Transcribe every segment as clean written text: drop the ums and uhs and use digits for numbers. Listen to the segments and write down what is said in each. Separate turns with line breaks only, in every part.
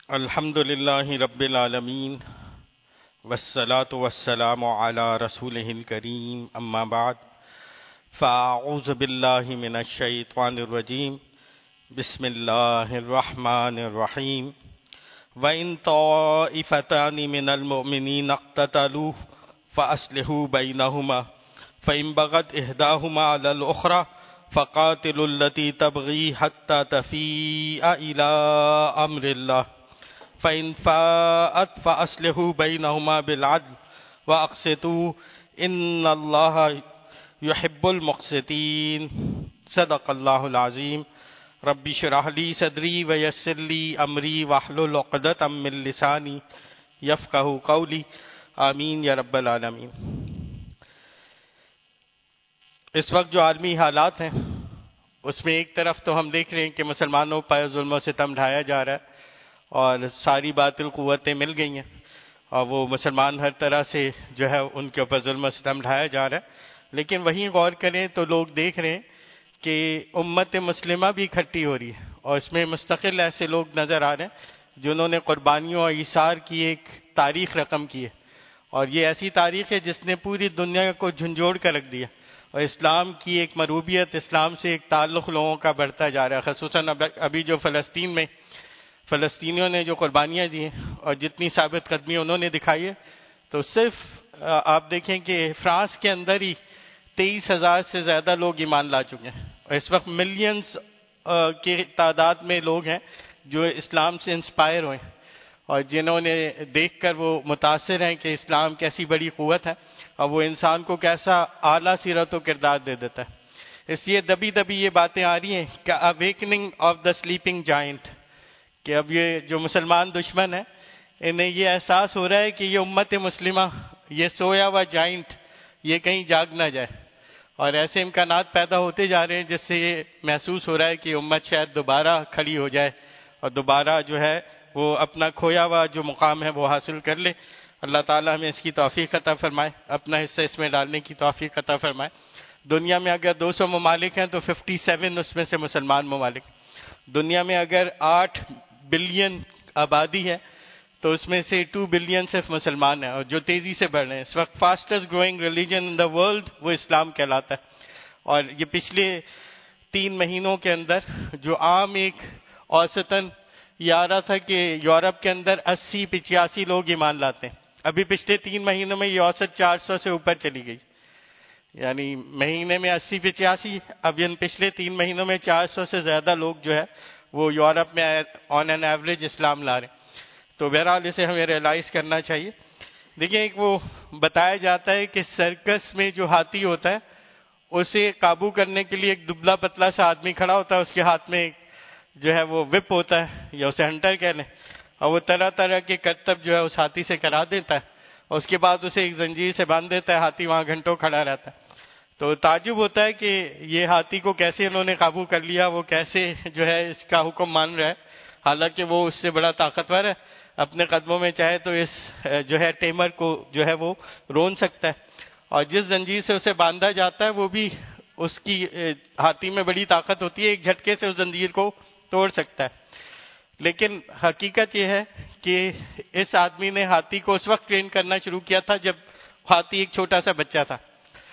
الحمد للہ رب العالمین والصلاة والسلام علی رسولہ الکریم اما بعد فاعوذ باللہ من الشیطان الرجیم بسم اللہ الرحمن الرحیم وَإِن طَائِفَتَانِ مِنَ الْمُؤْمِنِينَ اقْتَتَلُوا فَأَصْلِحُوا بَيْنَهُمَا فَإِن بَغَتْ إِحْدَاهُمَا عَلَى الْأُخْرَى فَقَاتِلُوا الَّتِي تَبْغِي حَتَّى تَفِيءَ إِلَى أَمْرِ اللَّهِ فَإِن فَاءَتْ فَأَصْلِحُوا بَيْنَهُمَا بِالْعَدْلِ وَأَقْسِطُوا إِنَّ اللَّهَ يُحِبُّ الْمُقْسِطِينَ صدق اللہ العظیم رب اشرح لی صدری ویسر لی امری واحلل عقدۃ من لسانی یفقہوا قولی آمین یا رب العالمین۔ اس وقت جو عالمی حالات ہیں اس میں ایک طرف تو ہم دیکھ رہے ہیں کہ مسلمانوں پر ظلم و ستم ڈھایا جا رہا ہے اور ساری باطل قوتیں مل گئی ہیں اور وہ مسلمان ہر طرح سے جو ہے ان کے اوپر ظلم و ستم ڈھایا جا رہا ہے، لیکن وہیں غور کریں تو لوگ دیکھ رہے ہیں کہ امت مسلمہ بھی اکٹھی ہو رہی ہے اور اس میں مستقل ایسے لوگ نظر آ رہے ہیں جنہوں نے قربانیوں اور ایثار کی ایک تاریخ رقم کی ہے، اور یہ ایسی تاریخ ہے جس نے پوری دنیا کو جھنجھوڑ کر رکھ دیا اور اسلام کی ایک مروبیت، اسلام سے ایک تعلق لوگوں کا بڑھتا جا رہا ہے۔ خصوصاً ابھی جو فلسطین میں فلسطینیوں نے جو قربانیاں دی ہیں اور جتنی ثابت قدمی انہوں نے دکھائی ہے، تو صرف آپ دیکھیں کہ فرانس کے اندر ہی 23,000 سے زیادہ لوگ ایمان لا چکے ہیں اور اس وقت ملینز کی تعداد میں لوگ ہیں جو اسلام سے انسپائر ہوئے ہیں اور جنہوں نے دیکھ کر وہ متاثر ہیں کہ اسلام کیسی بڑی قوت ہے اور وہ انسان کو کیسا اعلیٰ سیرت و کردار دے دیتا ہے۔ اس لیے دبی دبی یہ باتیں آ رہی ہیں کہ awakening of the sleeping giant, کہ اب یہ جو مسلمان دشمن ہیں انہیں یہ احساس ہو رہا ہے کہ یہ امت مسلمہ، یہ سویا ہوا جائنٹ، یہ کہیں جاگ نہ جائے، اور ایسے امکانات پیدا ہوتے جا رہے ہیں جس سے یہ محسوس ہو رہا ہے کہ امت شاید دوبارہ کھڑی ہو جائے اور دوبارہ جو ہے وہ اپنا کھویا ہوا جو مقام ہے وہ حاصل کر لے۔ اللہ تعالیٰ ہمیں اس کی توفیق عطا فرمائے، اپنا حصہ اس میں ڈالنے کی توفیق عطا فرمائے۔ دنیا میں اگر 200 ممالک ہیں تو 57 اس میں سے مسلمان ممالک۔ دنیا میں اگر 8 بلین آبادی ہے تو اس میں سے 2 بلین صرف مسلمان ہیں، اور جو تیزی سے بڑھ رہے ہیں اس وقت fastest growing religion in the world وہ اسلام کہلاتا ہے۔ اور یہ پچھلے 3 مہینوں کے اندر جو عام ایک اوسطاً یہ آ رہا تھا کہ یورپ کے اندر 80-85 لوگ ایمان لاتے ہیں، ابھی پچھلے 3 مہینوں میں یہ اوسط 400 سے اوپر چلی گئی، یعنی مہینے میں 80-85، اب ان پچھلے 3 مہینوں میں 400 سے زیادہ لوگ جو ہے وہ یورپ میں آن این ایوریج اسلام لا رہے ہیں۔ تو بہرحال اسے ہمیں ریئلائز کرنا چاہیے۔ دیکھیں ایک وہ بتایا جاتا ہے کہ سرکس میں جو ہاتھی ہوتا ہے اسے قابو کرنے کے لیے ایک دبلا پتلا سا آدمی کھڑا ہوتا ہے، اس کے ہاتھ میں ایک جو ہے وہ وپ ہوتا ہے یا اسے ہنٹر کہہ لیں، اور وہ طرح طرح کے کرتب جو ہے اس ہاتھی سے کرا دیتا ہے اور اس کے بعد اسے ایک زنجیر سے باندھ دیتا ہے، ہاتھی وہاں گھنٹوں کھڑا رہتا ہے۔ تو تعجب ہوتا ہے کہ یہ ہاتھی کو کیسے انہوں نے قابو کر لیا، وہ کیسے جو ہے اس کا حکم مان رہا ہے، حالانکہ وہ اس سے بڑا طاقتور ہے، اپنے قدموں میں چاہے تو اس جو ہے ٹیمر کو جو ہے وہ رون سکتا ہے، اور جس زنجیر سے اسے باندھا جاتا ہے وہ بھی اس کی ہاتھی میں بڑی طاقت ہوتی ہے، ایک جھٹکے سے اس زنجیر کو توڑ سکتا ہے۔ لیکن حقیقت یہ ہے کہ اس آدمی نے ہاتھی کو اس وقت ٹرین کرنا شروع کیا تھا جب ہاتھی ایک چھوٹا سا بچہ تھا،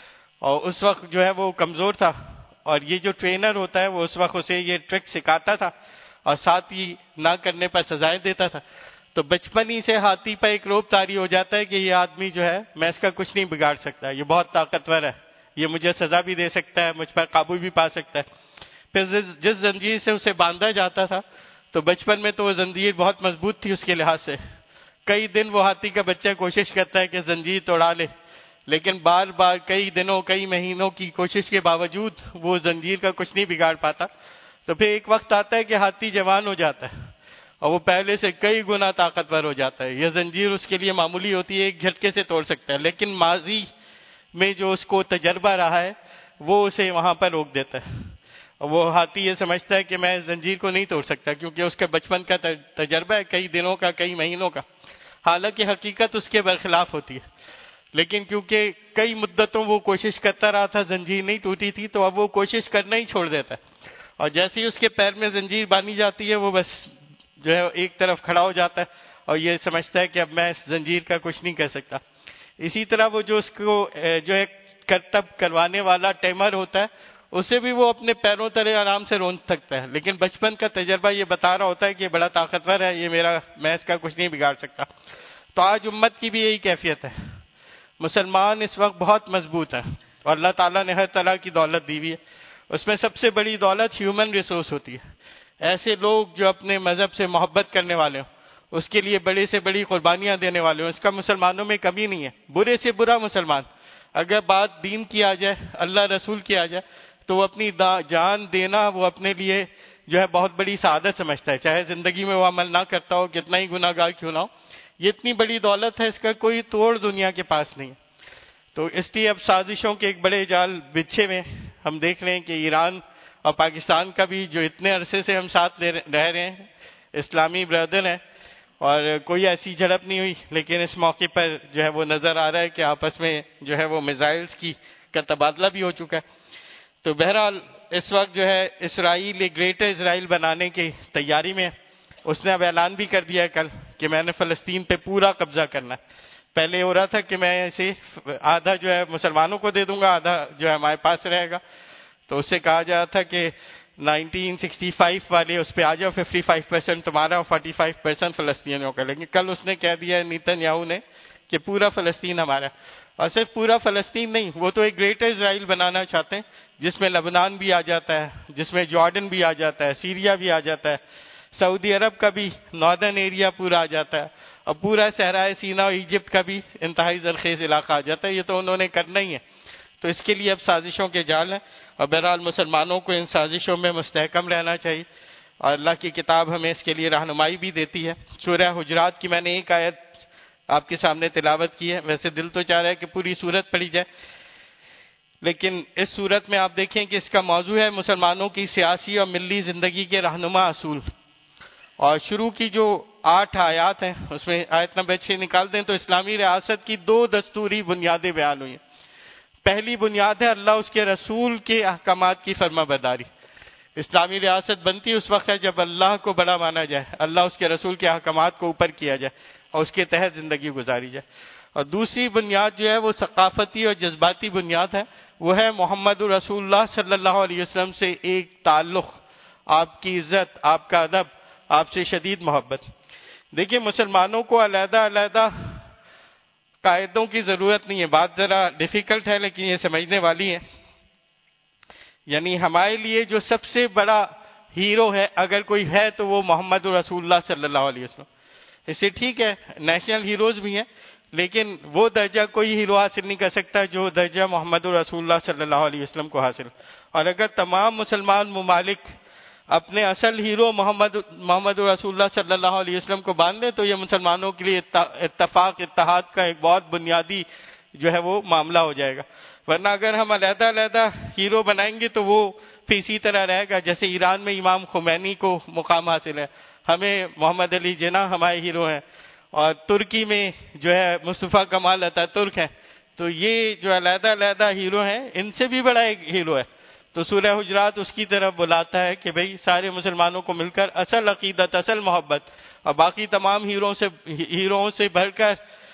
اور اس وقت جو ہے وہ کمزور تھا، اور یہ جو ٹرینر ہوتا ہے وہ اس وقت اسے یہ ٹرک سکھاتا تھا اور ساتھ ہی نہ کرنے پر سزائیں دیتا تھا۔ تو بچپن ہی سے ہاتھی پر ایک روب طاری ہو جاتا ہے کہ یہ آدمی جو ہے میں اس کا کچھ نہیں بگاڑ سکتا، یہ بہت طاقتور ہے، یہ مجھے سزا بھی دے سکتا ہے، مجھ پر قابو بھی پا سکتا ہے۔ پھر جس زنجیر سے اسے باندھا جاتا تھا تو بچپن میں تو وہ زنجیر بہت مضبوط تھی اس کے لحاظ سے، کئی دن وہ ہاتھی کا بچہ کوشش کرتا ہے کہ زنجیر توڑا لے، لیکن بار بار کئی دنوں کئی مہینوں کی کوشش کے باوجود وہ زنجیر کا کچھ نہیں بگاڑ پاتا۔ تو پھر ایک وقت آتا ہے کہ ہاتھی جوان ہو جاتا ہے اور وہ پہلے سے کئی گنا طاقتور ہو جاتا ہے، یہ زنجیر اس کے لیے معمولی ہوتی ہے، ایک جھٹکے سے توڑ سکتا ہے، لیکن ماضی میں جو اس کو تجربہ رہا ہے وہ اسے وہاں پر روک دیتا ہے، اور وہ ہاتھی یہ سمجھتا ہے کہ میں زنجیر کو نہیں توڑ سکتا کیونکہ اس کے بچپن کا تجربہ ہے، کئی دنوں کا کئی مہینوں کا، حالانکہ حقیقت اس کے برخلاف ہوتی ہے۔ لیکن کیونکہ کئی مدتوں وہ کوشش کرتا رہا تھا، زنجیر نہیں ٹوٹی تھی، تو اب وہ کوشش کرنا ہی چھوڑ دیتا ہے، اور جیسے ہی اس کے پیر میں زنجیر باندھی جاتی ہے وہ بس جو ہے ایک طرف کھڑا ہو جاتا ہے اور یہ سمجھتا ہے کہ اب میں اس زنجیر کا کچھ نہیں کر سکتا. اسی طرح وہ جو اس کو جو ہے کرتب کروانے والا ٹیمر ہوتا ہے اسے بھی وہ اپنے پیروں تلے آرام سے رون سکتا ہے, لیکن بچپن کا تجربہ یہ بتا رہا ہوتا ہے کہ یہ بڑا طاقتور ہے, یہ میں اس کا کچھ نہیں بگاڑ سکتا. تو آج امت کی بھی یہی کیفیت ہے. مسلمان اس وقت بہت مضبوط ہیں اور اللہ تعالیٰ نے ہر طرح کی دولت دی ہوئی ہے. اس میں سب سے بڑی دولت ہیومن ریسورس ہوتی ہے. ایسے لوگ جو اپنے مذہب سے محبت کرنے والے ہوں, اس کے لیے بڑے سے بڑی قربانیاں دینے والے ہوں, اس کا مسلمانوں میں کمی نہیں ہے. برے سے برا مسلمان اگر بات دین کی آ جائے, اللہ رسول کی آ جائے, تو وہ اپنی جان دینا وہ اپنے لیے جو ہے بہت بڑی سعادت سمجھتا ہے, چاہے زندگی میں وہ عمل نہ کرتا ہو, کتنا ہی گناہ گار کیوں نہ ہو. یہ اتنی بڑی دولت ہے, اس کا کوئی توڑ دنیا کے پاس نہیں ہے. تو اس لیے اب سازشوں کے ایک بڑے جال بچھے ہوئے. ہم دیکھ رہے ہیں کہ ایران اور پاکستان کا بھی جو اتنے عرصے سے ہم ساتھ رہ رہے ہیں, اسلامی برادر ہیں, اور کوئی ایسی جھڑپ نہیں ہوئی, لیکن اس موقع پر جو ہے وہ نظر آ رہا ہے کہ آپس میں جو ہے وہ میزائلز کا تبادلہ بھی ہو چکا ہے. تو بہرحال اس وقت جو ہے اسرائیل ایک گریٹر اسرائیل بنانے کی تیاری میں ہے. اس نے اب اعلان بھی کر دیا ہے کل کہ میں نے فلسطین پہ پورا قبضہ کرنا ہے. پہلے ہو رہا تھا کہ میں اسے آدھا جو ہے مسلمانوں کو دے دوں گا, آدھا جو ہے ہمارے پاس رہے گا. تو اس سے کہا جا تھا کہ 1965 والے اس پہ آ جاؤ, 55% تمہارا اور 45% فلسطینیوں کا. لیکن کل اس نے کہہ دیا نیتن یاہو نے کہ پورا فلسطین ہمارا. اور صرف پورا فلسطین نہیں, وہ تو ایک گریٹر اسرائیل بنانا چاہتے ہیں جس میں لبنان بھی آ جاتا ہے, جس میں جارڈن بھی آ جاتا ہے, سیریا بھی آ جاتا ہے, سعودی عرب کا بھی ناردرن ایریا پورا آ جاتا ہے, اور پورا صحرائے سینا اور ایجپٹ کا بھی انتہائی زرخیز علاقہ آ جاتا ہے. یہ تو انہوں نے کرنا ہی ہے. تو اس کے لیے اب سازشوں کے جال ہیں, اور بہرحال مسلمانوں کو ان سازشوں میں مستحکم رہنا چاہیے, اور اللہ کی کتاب ہمیں اس کے لیے رہنمائی بھی دیتی ہے. سورہ حجرات کی میں نے ایک آیت آپ کے سامنے تلاوت کی ہے. ویسے دل تو چاہ رہا ہے کہ پوری سورت پڑھی جائے, لیکن اس سورت میں آپ دیکھیں کہ اس کا موضوع ہے مسلمانوں کی سیاسی اور ملی زندگی کے رہنما اصول. اور شروع کی جو 8 آیات ہیں اس میں آیت نمبر 6 نکال دیں تو اسلامی ریاست کی 2 دستوری بنیادیں بیان ہوئی ہیں. پہلی بنیاد ہے اللہ اس کے رسول کے احکامات کی فرما برداری. اسلامی ریاست بنتی اس وقت ہے جب اللہ کو بڑا مانا جائے, اللہ اس کے رسول کے احکامات کو اوپر کیا جائے اور اس کے تحت زندگی گزاری جائے. اور دوسری بنیاد جو ہے وہ ثقافتی اور جذباتی بنیاد ہے, وہ ہے محمد رسول اللہ صلی اللہ علیہ وسلم سے ایک تعلق, آپ کی عزت, آپ کا ادب, آپ سے شدید محبت. دیکھیں مسلمانوں کو علیحدہ علیحدہ قاعدوں کی ضرورت نہیں ہے. بات ذرا ڈیفیکلٹ ہے لیکن یہ سمجھنے والی ہے. یعنی ہمارے لیے جو سب سے بڑا ہیرو ہے اگر کوئی ہے تو وہ محمد رسول اللہ صلی اللہ علیہ وسلم. اس سے ٹھیک ہے نیشنل ہیروز بھی ہیں, لیکن وہ درجہ کوئی ہیرو حاصل نہیں کر سکتا جو درجہ محمد رسول اللہ صلی اللہ علیہ وسلم کو حاصل. اور اگر تمام مسلمان ممالک اپنے اصل ہیرو محمد رسول اللہ صلی اللہ علیہ وسلم کو باندھ دیں تو یہ مسلمانوں کے لیے اتفاق اتحاد کا ایک بہت بنیادی جو ہے وہ معاملہ ہو جائے گا. ورنہ اگر ہم علیحدہ علیحدہ ہیرو بنائیں گے تو وہ پھر اسی طرح رہے گا جیسے ایران میں امام خمینی کو مقام حاصل ہے, ہمیں محمد علی جناح ہمارے ہیرو ہیں, اور ترکی میں جو ہے مصطفیٰ کمال اتا ترک ہیں. تو یہ جو علیحدہ علیحدہ ہیرو ہیں ان سے بھی بڑا ایک ہیرو ہے. تو سورہ حجرات اس کی طرف بلاتا ہے کہ بھئی سارے مسلمانوں کو مل کر اصل عقیدت, اصل محبت اور باقی تمام ہیروؤں سے بڑھ کر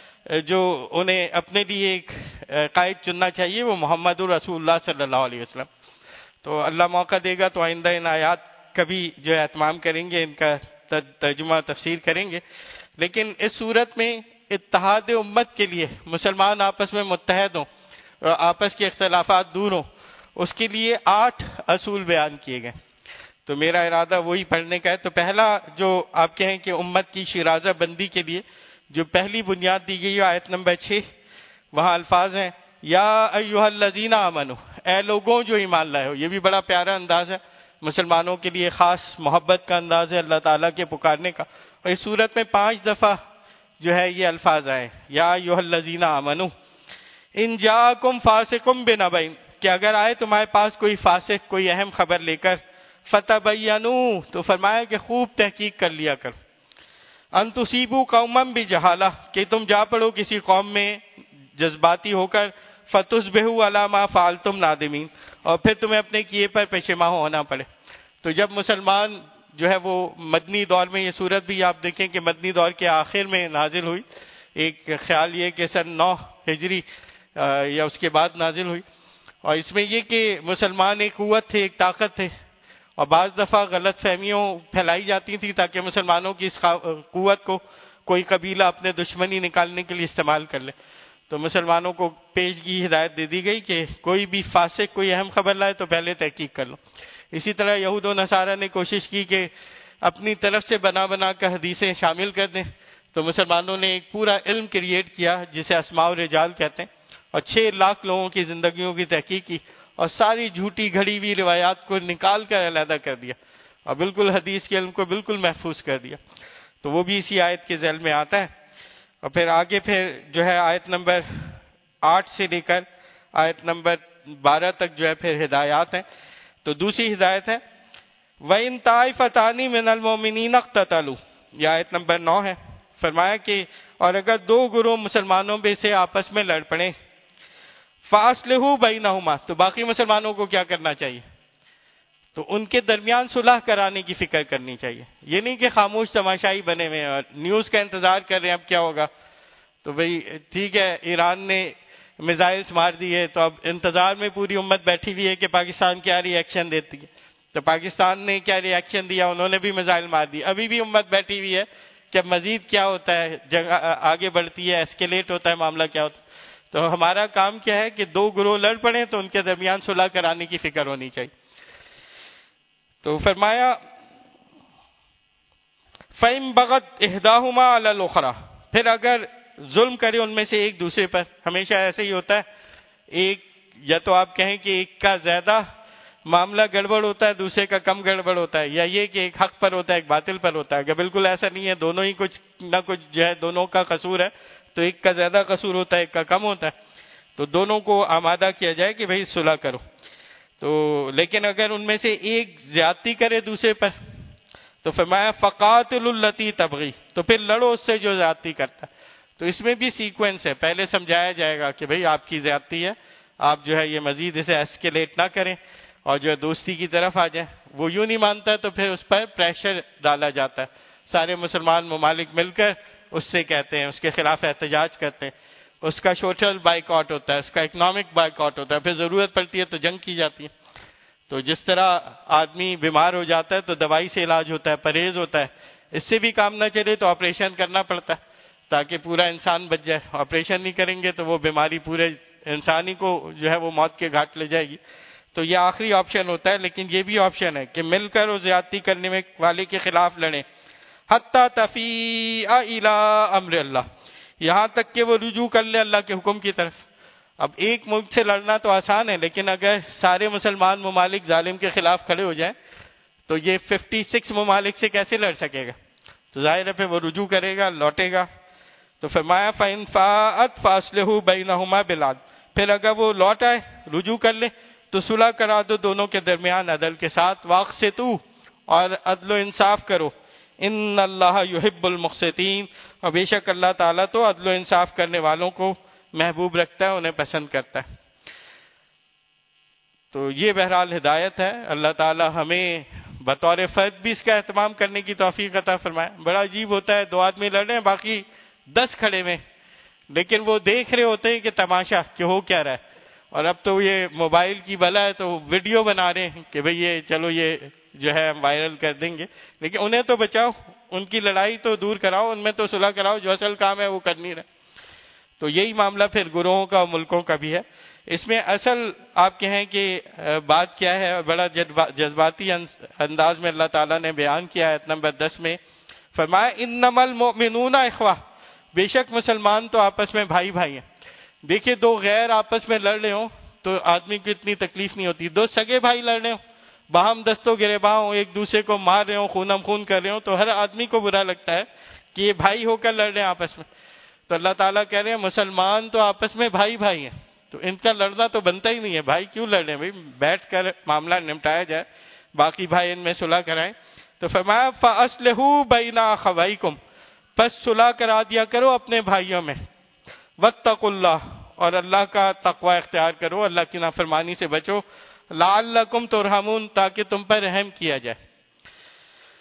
جو انہیں اپنے لیے ایک قائد چننا چاہیے وہ محمد رسول اللہ صلی اللہ علیہ وسلم. تو اللہ موقع دے گا تو آئندہ ان آیات کا بھی جو ہے اہتمام کریں گے, ان کا ترجمہ تفسیر کریں گے. لیکن اس صورت میں اتحاد امت کے لیے مسلمان آپس میں متحد ہوں, آپس کے اختلافات دور ہوں, اس کے لیے 8 اصول بیان کیے گئے. تو میرا ارادہ وہی پڑھنے کا ہے. تو پہلا جو آپ کہیں کہ امت کی شیرازہ بندی کے لیے جو پہلی بنیاد دی گئی ہے آیت نمبر 6, وہاں الفاظ ہیں یا ایھا الذین آمنوا, اے لوگوں جو ایمان لائے ہو. یہ بھی بڑا پیارا انداز ہے, مسلمانوں کے لیے خاص محبت کا انداز ہے اللہ تعالیٰ کے پکارنے کا. اور اس صورت میں 5 دفعہ جو ہے یہ الفاظ آئے یا ایھا الذین آمنوا ان جاءکم فاسق بنبأ, کہ اگر آئے تمہارے پاس کوئی فاسق کوئی اہم خبر لے کر, فتبینوا, تو فرمایا کہ خوب تحقیق کر لیا کر, ان تصیبوا قوما بجہالہ, کہ تم جا پڑو کسی قوم میں جذباتی ہو کر, فتصبحوا علی ما فعلتم نادمین, اور پھر تمہیں اپنے کیے پر پشیمان ہونا پڑے. تو جب مسلمان جو ہے وہ مدنی دور میں، یہ صورت بھی آپ دیکھیں کہ مدنی دور کے آخر میں نازل ہوئی، ایک خیال یہ کہ سن 9 ہجری یا اس کے بعد نازل ہوئی، اور اس میں یہ کہ مسلمان ایک قوت تھے، ایک طاقت تھے، اور بعض دفعہ غلط فہمیوں پھیلائی جاتی تھی تاکہ مسلمانوں کی اس قوت کو کوئی قبیلہ اپنے دشمنی نکالنے کے لیے استعمال کر لے۔ تو مسلمانوں کو پیشگی ہدایت دے دی گئی کہ کوئی بھی فاسق کوئی اہم خبر لائے تو پہلے تحقیق کر لو۔ اسی طرح یہود و نصارہ نے کوشش کی کہ اپنی طرف سے بنا بنا کر حدیثیں شامل کر دیں، تو مسلمانوں نے ایک پورا علم کریٹ کیا جسے اسماء الرجال کہتے ہیں، اور 6 لاکھ لوگوں کی زندگیوں کی تحقیق کی اور ساری جھوٹی گھڑی ہوئی روایات کو نکال کر علیحدہ کر دیا اور بالکل حدیث کے علم کو بالکل محفوظ کر دیا۔ تو وہ بھی اسی آیت کے ذیل میں آتا ہے۔ اور پھر آگے جو ہے آیت نمبر 8 سے لے کر آیت نمبر 12 تک جو ہے پھر ہدایات ہیں۔ تو دوسری ہدایت ہے وَإِن طَائِفَتَانِ مِنَ الْمُؤْمِنِينَ اقْتَتَلُوا، یہ آیت نمبر 9 ہے۔ فرمایا کہ اور اگر 2 گروہ مسلمانوں میں سے آپس میں لڑ پڑیں فَأَصْلِحُوا بَيْنَهُمَا، تو باقی مسلمانوں کو کیا کرنا چاہیے؟ تو ان کے درمیان صلح کرانے کی فکر کرنی چاہیے۔ یہ نہیں کہ خاموش تماشائی بنے ہوئے اور نیوز کا انتظار کر رہے ہیں اب کیا ہوگا۔ تو بھئی ٹھیک ہے، ایران نے میزائلز مار دیے تو اب انتظار میں پوری امت بیٹھی ہوئی ہے کہ پاکستان کیا ری ایکشن دیتی ہے۔ تو پاکستان نے کیا ری ایکشن دیا، انہوں نے بھی میزائل مار دی، ابھی بھی امت بیٹھی ہوئی ہے کہ مزید کیا ہوتا ہے، جنگ آگے بڑھتی ہے، ایسکیلیٹ ہوتا ہے معاملہ کیا ہوتا ہے۔ تو ہمارا کام کیا ہے کہ 2 گروہ لڑ پڑیں تو ان کے درمیان صلح کرانے کی فکر ہونی چاہیے۔ تو فرمایا فَإِن بَغَتْ إِحْدَاهُمَا عَلَى الْأُخْرَى، پھر اگر ظلم کرے ان میں سے ایک دوسرے پر، ہمیشہ ایسے ہی ہوتا ہے، ایک یا تو آپ کہیں کہ ایک کا زیادہ معاملہ گڑبڑ ہوتا ہے، دوسرے کا کم گڑبڑ ہوتا ہے، یا یہ کہ ایک حق پر ہوتا ہے ایک باطل پر ہوتا ہے۔ اگر بالکل ایسا نہیں ہے، دونوں ہی کچھ نہ کچھ جو ہے دونوں کا قصور ہے، تو ایک کا زیادہ قصور ہوتا ہے ایک کا کم ہوتا ہے، تو دونوں کو آمادہ کیا جائے کہ بھئی صلح کرو۔ تو لیکن اگر ان میں سے ایک زیادتی کرے دوسرے پر تو فرمایا فقاتل التی تبغی، تو پھر لڑو اس سے جو زیادتی کرتا ہے۔ تو اس میں بھی سیکوینس ہے، پہلے سمجھایا جائے گا کہ بھئی آپ کی زیادتی ہے، آپ جو ہے یہ مزید اسے ایسکیلیٹ نہ کریں اور جو ہے دوستی کی طرف آ جائیں۔ وہ یوں نہیں مانتا تو پھر اس پر پریشر ڈالا جاتا ہے، سارے مسلمان ممالک مل کر اس سے کہتے ہیں، اس کے خلاف احتجاج کرتے ہیں، اس کا سوشل بائیکاٹ ہوتا ہے، اس کا اکنامک بائیکاٹ ہوتا ہے، پھر ضرورت پڑتی ہے تو جنگ کی جاتی ہے۔ تو جس طرح آدمی بیمار ہو جاتا ہے تو دوائی سے علاج ہوتا ہے، پرہیز ہوتا ہے، اس سے بھی کام نہ چلے تو آپریشن کرنا پڑتا ہے تاکہ پورا انسان بچ جائے۔ آپریشن نہیں کریں گے تو وہ بیماری پورے انسانی کو جو ہے وہ موت کے گھاٹ لے جائے گی۔ تو یہ آخری آپشن ہوتا ہے، لیکن یہ بھی آپشن ہے کہ مل کر وہ زیادتی کرنے والے کے خلاف لڑیں، حتی تفیء الی امر اللہ، یہاں تک کہ وہ رجوع کر لے اللہ کے حکم کی طرف۔ اب ایک ملک سے لڑنا تو آسان ہے، لیکن اگر سارے مسلمان ممالک ظالم کے خلاف کھڑے ہو جائیں تو یہ 56 ممالک سے کیسے لڑ سکے گا؟ تو ظاہر ہے پھر وہ رجوع کرے گا، لوٹے گا۔ تو فرمایا فَإِن فَاءَتْ فَأَصْلِحُوا بَيْنَهُمَا بِالْعَدْلِ، پھر اگر وہ لوٹ آئے، رجوع کر لے تو صلح کرا دو دونوں کے درمیان عدل کے ساتھ، وَاقْسِطُوا، اور عدل و انصاف کرو، ان اللہ یحب المقسطین، اور بے شک اللہ تعالیٰ تو عدل و انصاف کرنے والوں کو محبوب رکھتا ہے، انہیں پسند کرتا ہے۔ تو یہ بہرحال ہدایت ہے، اللہ تعالیٰ ہمیں بطور فرد بھی اس کا اہتمام کرنے کی توفیق عطا فرمائے۔ بڑا عجیب ہوتا ہے، 2 آدمی لڑ رہے ہیں، باقی 10 کھڑے میں، لیکن وہ دیکھ رہے ہوتے ہیں کہ تماشا کہ ہو کیا رہا ہے، اور اب تو یہ موبائل کی بلا ہے تو ویڈیو بنا رہے ہیں کہ بھئی یہ چلو یہ جو ہے ہم وائرل کر دیں گے، لیکن انہیں تو بچاؤ، ان کی لڑائی تو دور کراؤ، ان میں تو صلح کراؤ، جو اصل کام ہے وہ کر نہیں رہے۔ تو یہی معاملہ پھر گروہوں کا اور ملکوں کا بھی ہے۔ اس میں اصل آپ کہیں کہ بات کیا ہے، بڑا جذباتی انداز میں اللہ تعالیٰ نے بیان کیا ہے آیت نمبر 10 میں، فرمایا انما المؤمنون اخوہ، بے شک مسلمان تو آپس میں بھائی بھائی ہیں۔ دیکھیے 2 غیر آپس میں لڑ رہے ہوں تو آدمی کو اتنی تکلیف نہیں ہوتی، 2 سگے بھائی لڑ رہے ہوں، باہم دستوں گریباں ہوں، ایک دوسرے کو مار رہے ہوں، خونم خون کر رہے ہوں، تو ہر آدمی کو برا لگتا ہے کہ یہ بھائی ہو کر لڑ رہے ہیں آپس میں۔ تو اللہ تعالیٰ کہہ رہے ہیں مسلمان تو آپس میں بھائی بھائی ہیں، تو ان کا لڑنا تو بنتا ہی نہیں ہے، بھائی کیوں لڑ رہے ہیں؟ بھائی بیٹھ کر معاملہ نمٹایا جائے، باقی بھائی ان میں صلح کرائیں۔ تو فرمایا فَأَصْلِحُوا بَيْنَ أَخَوَيْكُمْ، پس صلح کرا دیا کرو اپنے بھائیوں میں، وَاتَّقُوا اللَّهَ، اور اللہ کا تقوی اختیار کرو، اللہ کی نافرمانی سے بچو، لَعَلَّكُمْ تُرْحَمُونَ، تاکہ تم پر رحم کیا جائے۔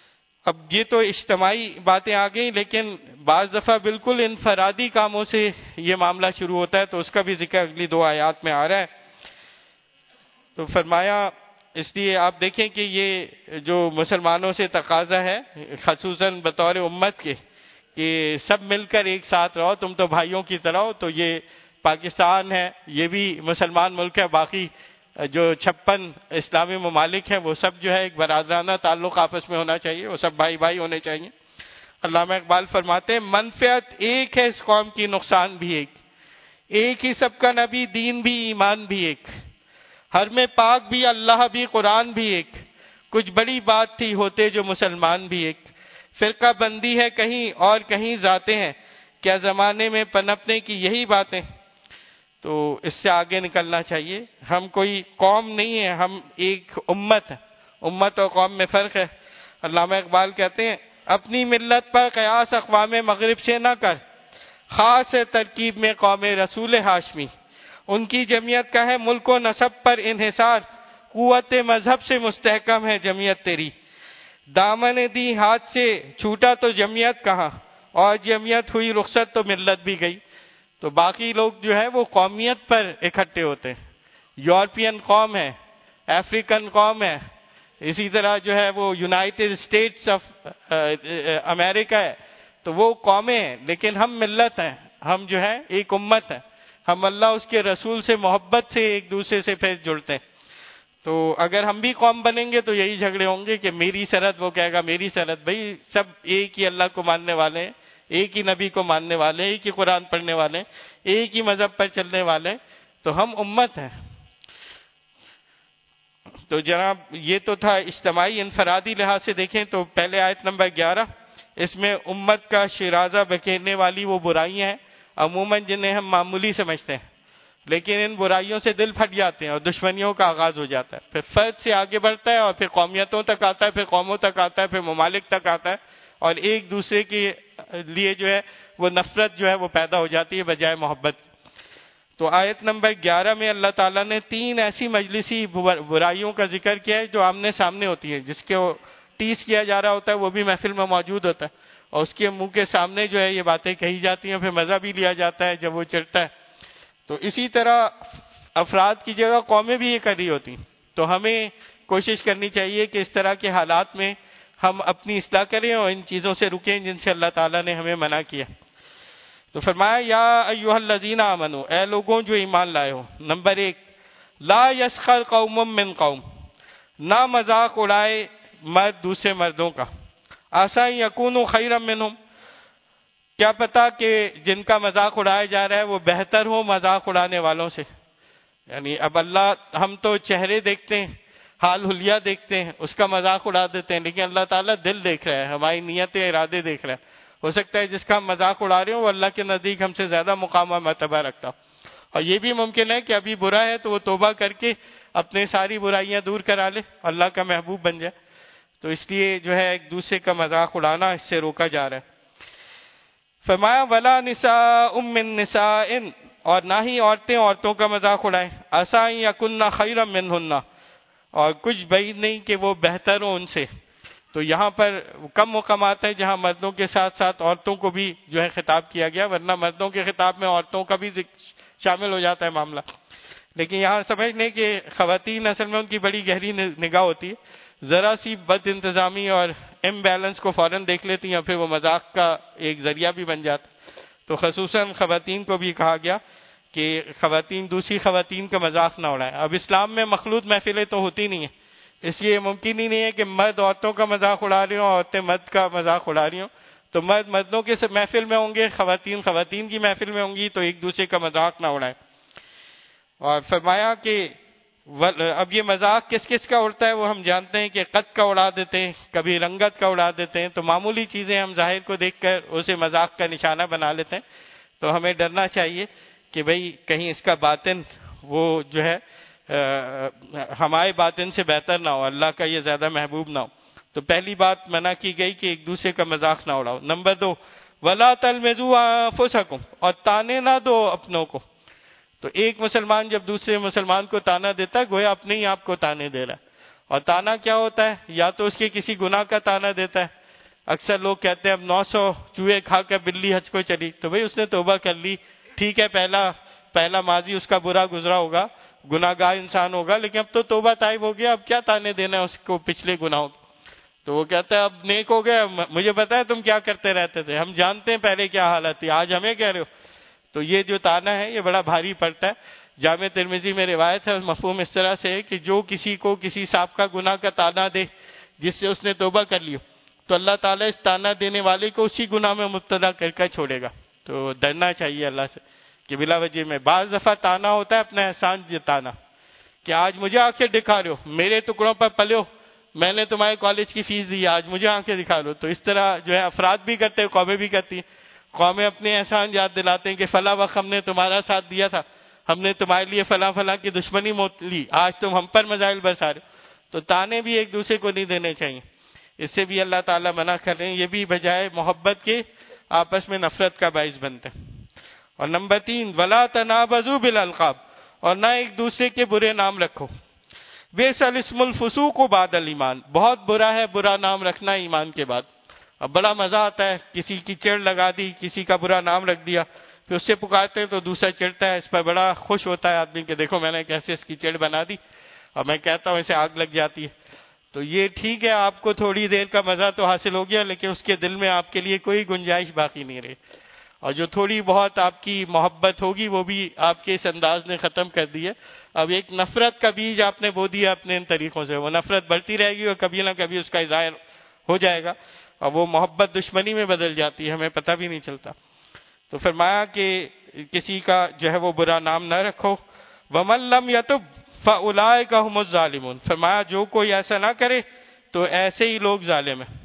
اب یہ تو اجتماعی باتیں آ گئیں، لیکن بعض دفعہ بالکل انفرادی کاموں سے یہ معاملہ شروع ہوتا ہے، تو اس کا بھی ذکر اگلی 2 آیات میں آ رہا ہے۔ تو فرمایا اس لیے آپ دیکھیں کہ یہ جو مسلمانوں سے تقاضا ہے خصوصاً بطور امت کے کہ سب مل کر ایک ساتھ رہو، تم تو بھائیوں کی طرح ہو، تو یہ پاکستان ہے، یہ بھی مسلمان ملک ہے، باقی جو 56 اسلامی ممالک ہیں وہ سب جو ہے ایک برادرانہ تعلق آپس میں ہونا چاہیے، وہ سب بھائی بھائی ہونے چاہیے۔ علامہ اقبال فرماتے ہیں منفعت ایک ہے اس قوم کی، نقصان بھی ایک ہی سب کا نبی، دین بھی ایمان بھی ایک، حرم پاک بھی اللہ بھی قرآن بھی ایک، کچھ بڑی بات تھی ہوتے جو مسلمان بھی ایک، فرقہ بندی ہے کہیں اور کہیں ذاتیں ہیں، کیا زمانے میں پنپنے کی یہی باتیں۔ تو اس سے آگے نکلنا چاہیے، ہم کوئی قوم نہیں ہے، ہم ایک امت ہے، امت اور قوم میں فرق ہے۔ علامہ اقبال کہتے ہیں اپنی ملت پر قیاس اقوام مغرب سے نہ کر، خاص ہے ترکیب میں قوم رسول ہاشمی، ان کی جمعیت کا ہے ملک و نسب پر انحصار، قوت مذہب سے مستحکم ہے جمعیت تیری، دامن دی ہاتھ سے چھوٹا تو جمعیت کہاں، اور جمعیت ہوئی رخصت تو ملت بھی گئی۔ تو باقی لوگ جو ہے وہ قومیت پر اکٹھے ہوتے ہیں، یورپین قوم ہے، افریقن قوم ہے، اسی طرح جو ہے وہ یونائٹڈ اسٹیٹس آف امریکہ ہے، تو وہ قومیں ہیں، لیکن ہم ملت ہیں، ہم جو ہے ایک امت ہے، ہم اللہ اس کے رسول سے محبت سے ایک دوسرے سے پھر جڑتے ہیں۔ تو اگر ہم بھی قوم بنیں گے تو یہی جھگڑے ہوں گے کہ میری سرحد، وہ کہے گا میری سرحد۔ بھئی سب ایک ہی اللہ کو ماننے والے ہیں، ایک ہی نبی کو ماننے والے، ایک ہی قرآن پڑھنے والے، ایک ہی مذہب پر چلنے والے، تو ہم امت ہیں۔ تو جناب یہ تو تھا اجتماعی۔ انفرادی لحاظ سے دیکھیں تو پہلے آیت نمبر 11، اس میں امت کا شیرازہ بکھیرنے والی وہ برائیاں ہیں عموماً جنہیں ہم معمولی سمجھتے ہیں، لیکن ان برائیوں سے دل پھٹ جاتے ہیں اور دشمنیوں کا آغاز ہو جاتا ہے، پھر فرد سے آگے بڑھتا ہے اور پھر قومیتوں تک آتا ہے، پھر قوموں تک آتا ہے، پھر ممالک تک آتا ہے، اور ایک دوسرے کے لیے جو ہے وہ نفرت جو ہے وہ پیدا ہو جاتی ہے بجائے محبت۔ تو آیت نمبر 11 میں اللہ تعالیٰ نے 3 ایسی مجلسی برائیوں کا ذکر کیا ہے جو آمنے سامنے ہوتی ہیں، جس کو ٹیس کیا جا رہا ہوتا ہے وہ بھی محفل میں موجود ہوتا ہے، اور اس کے منہ کے سامنے جو ہے یہ باتیں کہی جاتی ہیں، پھر مزہ بھی لیا جاتا ہے جب وہ چڑھتا ہے۔ تو اسی طرح افراد کی جگہ قومیں بھی یہ کر رہی ہوتی ہیں، تو ہمیں کوشش کرنی چاہیے کہ اس طرح کے حالات میں ہم اپنی اصلاح کریں اور ان چیزوں سے رکیں جن سے اللہ تعالیٰ نے ہمیں منع کیا۔ تو فرمایا یا ایھا الذین آمنو، اے لوگوں جو ایمان لائے ہو۔ نمبر 1، لا یسخر قوم من قوم، نہ مذاق اڑائے مرد دوسرے مردوں کا، عسیٰ ان یکونوا خیرا منہم، کیا پتا کہ جن کا مذاق اڑایا جا رہا ہے وہ بہتر ہو مذاق اڑانے والوں سے۔ یعنی اب اللہ، ہم تو چہرے دیکھتے ہیں، حال حلیہ دیکھتے ہیں، اس کا مذاق اڑا دیتے ہیں، لیکن اللہ تعالیٰ دل دیکھ رہا ہے، ہماری نیتیں ارادے دیکھ رہا ہے۔ ہو سکتا ہے جس کا ہم مذاق اڑا رہے ہوں وہ اللہ کے نزدیک ہم سے زیادہ مقام و مرتبہ رکھتا ہو، اور یہ بھی ممکن ہے کہ ابھی برا ہے تو وہ توبہ کر کے اپنے ساری برائیاں دور کرا لے، اللہ کا محبوب بن جائے۔ تو اس لیے جو ہے ایک دوسرے کا مذاق اڑانا اس سے روکا جا رہا ہے۔ فرمایا ولا نساء من نساء، اور نہ ہی عورتیں عورتوں کا مذاق اڑائیں، عسیٰ ان یکن خیرا منہن، اور کچھ بعید نہیں کہ وہ بہتر ہوں ان سے۔ تو یہاں پر کم مقامات ہیں جہاں مردوں کے ساتھ ساتھ عورتوں کو بھی جو ہے خطاب کیا گیا، ورنہ مردوں کے خطاب میں عورتوں کا بھی شامل ہو جاتا ہے معاملہ۔ لیکن یہاں سمجھ لیں کہ خواتین اصل میں ان کی بڑی گہری نگاہ ہوتی ہے، ذرا سی بد انتظامی اور امبیلنس کو فوراً دیکھ لیتی ہیں، پھر وہ مذاق کا ایک ذریعہ بھی بن جاتا۔ تو خصوصاً خواتین کو بھی کہا گیا کہ خواتین دوسری خواتین کا مذاق نہ اڑائیں۔ اب اسلام میں مخلوط محفلیں تو ہوتی نہیں ہیں، اس لیے ممکن ہی نہیں ہے کہ مرد عورتوں کا مذاق اڑا رہی ہوں، عورتیں مرد کا مذاق اڑا رہی ہوں۔ تو مرد مردوں کے محفل میں ہوں گے، خواتین خواتین کی محفل میں ہوں گی، تو ایک دوسرے کا مذاق نہ اڑائیں۔ اور فرمایا کہ اب یہ مذاق کس کس کا اڑتا ہے وہ ہم جانتے ہیں کہ قد کا اڑا دیتے ہیں، کبھی رنگت کا اڑا دیتے ہیں، تو معمولی چیزیں ہم ظاہر کو دیکھ کر اسے مذاق کا نشانہ بنا لیتے ہیں۔ تو ہمیں ڈرنا چاہیے کہ بھئی کہیں اس کا باطن وہ جو ہے ہمارے باطن سے بہتر نہ ہو، اللہ کا یہ زیادہ محبوب نہ ہو۔ تو پہلی بات منع کی گئی کہ ایک دوسرے کا مذاق نہ اڑاؤ۔ نمبر 2، وَلَا تَلْمِزُوا أَنفُسَكُمْ، اور تانے نہ دو اپنوں کو۔ تو ایک مسلمان جب دوسرے مسلمان کو تانا دیتا ہے گویا اپنے ہی آپ کو تانے دے رہا ہے۔ اور تانا کیا ہوتا ہے؟ یا تو اس کے کسی گناہ کا تانا دیتا ہے، اکثر لوگ کہتے ہیں اب 900 چوہے کھا کر بلی حج کو چلی، تو بھئی اس نے توبہ کر لی، ٹھیک ہے پہلا ماضی اس کا برا گزرا ہوگا، گناہگار انسان ہوگا، لیکن اب تو توبہ طائب ہو گیا، اب کیا تانے دینا ہے اس کو پچھلے گناہوں کے۔ تو وہ کہتا ہے اب نیک ہو گیا، مجھے پتا ہے تم کیا کرتے رہتے تھے، ہم جانتے ہیں پہلے کیا حالت تھی، آج ہمیں کہہ رہے ہو۔ تو یہ جو تانا ہے یہ بڑا بھاری پڑتا ہے۔ جامع ترمذی میں روایت ہے، مفہوم اس طرح سے ہے کہ جو کسی کو کسی سابقہ گناہ کا تانا دے جس سے اس نے توبہ کر لی، تو اللہ تعالیٰ اس تانا دینے والے کو اسی گناہ میں مبتلا کر کے چھوڑے گا۔ تو ڈرنا چاہیے اللہ سے کہ بلا وجہ میں بعض دفعہ تانا ہوتا ہے اپنا احسان جتانا، کہ آج مجھے آنکھیں دکھا رہے ہو، میرے ٹکڑوں پر پلے ہو، میں نے تمہارے کالج کی فیس دی، آج مجھے آنکھیں دکھا رہے ہو۔ تو اس طرح جو ہے افراد بھی کرتے ہیں، قومیں بھی کرتی ہیں، قومیں اپنے احسان یاد دلاتے ہیں کہ فلاں وقت ہم نے تمہارا ساتھ دیا تھا، ہم نے تمہارے لیے فلاں فلاں کی دشمنی موت لی، آج تم ہم پر مزائل برسا رہے ہو۔ تو تانے بھی ایک دوسرے کو نہیں دینے چاہیے، اس سے بھی اللہ تعالیٰ منع کر رہے ہیں، یہ بھی بجائے محبت کے آپس میں نفرت کا باعث بنتے ہیں۔ اور نمبر 3، ولا تنابزوا بالالقاب، اور نہ ایک دوسرے کے برے نام رکھو۔ بئس الاسم الفسوق بعد الایمان، بہت برا ہے برا نام رکھنا ایمان کے بعد۔ اب بڑا مزہ آتا ہے، کسی کی چڑ لگا دی، کسی کا برا نام رکھ دیا، پھر اس سے پکارتے ہیں تو دوسرا چڑھتا ہے، اس پر بڑا خوش ہوتا ہے آدمی کہ دیکھو میں نے کیسے اس کی چڑ بنا دی، اور میں کہتا ہوں اسے آگ لگ جاتی ہے۔ تو یہ ٹھیک ہے، آپ کو تھوڑی دیر کا مزہ تو حاصل ہو گیا، لیکن اس کے دل میں آپ کے لیے کوئی گنجائش باقی نہیں رہی، اور جو تھوڑی بہت آپ کی محبت ہوگی وہ بھی آپ کے اس انداز نے ختم کر دی ہے۔ اب ایک نفرت کا بیج آپ نے بو دیا اپنے ان طریقوں سے، وہ نفرت بڑھتی رہے گی اور کبھی نہ کبھی اس کا اظہار ہو جائے گا، اور وہ محبت دشمنی میں بدل جاتی ہے، ہمیں پتہ بھی نہیں چلتا۔ تو فرمایا کہ کسی کا جو ہے وہ برا نام نہ رکھو۔ وَمَن لَّمْ يَتُبْ فَأُولَٰئِكَ هُمُ الظَّالِمُونَ، فرمایا جو کوئی ایسا نہ کرے تو ایسے ہی لوگ ظالم ہیں۔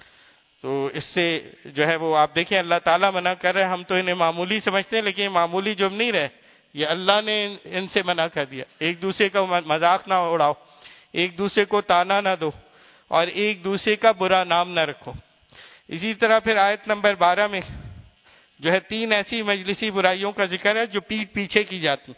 تو اس سے جو ہے وہ آپ دیکھیں اللہ تعالیٰ منع کر رہے ہیں، ہم تو انہیں معمولی سمجھتے ہیں، لیکن یہ معمولی جرم نہیں رہے، یہ اللہ نے ان سے منع کر دیا۔ ایک دوسرے کا مذاق نہ اڑاؤ، ایک دوسرے کو تانا نہ دو، اور ایک دوسرے کا برا نام نہ رکھو۔ اسی طرح پھر آیت نمبر 12 میں جو ہے 3 ایسی مجلسی برائیوں کا ذکر ہے جو پیٹھ پیچھے کی جاتی۔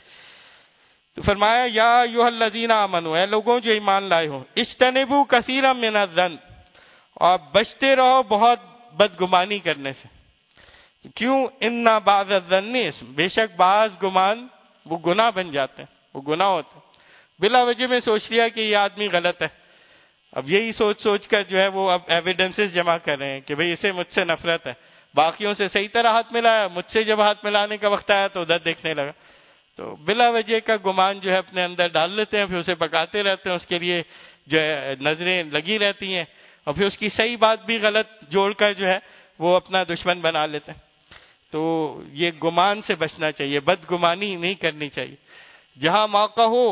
تو فرمایا یا ایھا الذین آمنوا، اے لوگوں جو ایمان لائے ہو، اجتنبوا کثیرا من الظن، اور بچتے رہو بہت بدگمانی کرنے سے۔ کیوں؟ ان بعض الظن اسم، بے شک بعض گمان وہ گناہ بن جاتے ہیں، وہ گناہ ہوتے ہیں۔ بلا وجہ میں سوچ لیا کہ یہ آدمی غلط ہے، اب یہی سوچ سوچ کر جو ہے وہ اب ایویڈنسز جمع کر رہے ہیں کہ بھئی اسے مجھ سے نفرت ہے، باقیوں سے صحیح طرح ہاتھ ملایا، مجھ سے جب ہاتھ ملانے کا وقت آیا تو ادھر دیکھنے لگا۔ تو بلا وجہ کا گمان جو ہے اپنے اندر ڈال لیتے ہیں، پھر اسے پکاتے رہتے ہیں، اس کے لیے جو ہے نظریں لگی رہتی ہیں، اور پھر اس کی صحیح بات بھی غلط جوڑ کر جو ہے وہ اپنا دشمن بنا لیتے ہیں۔ تو یہ گمان سے بچنا چاہیے، بدگمانی نہیں کرنی چاہیے۔ جہاں موقع ہو،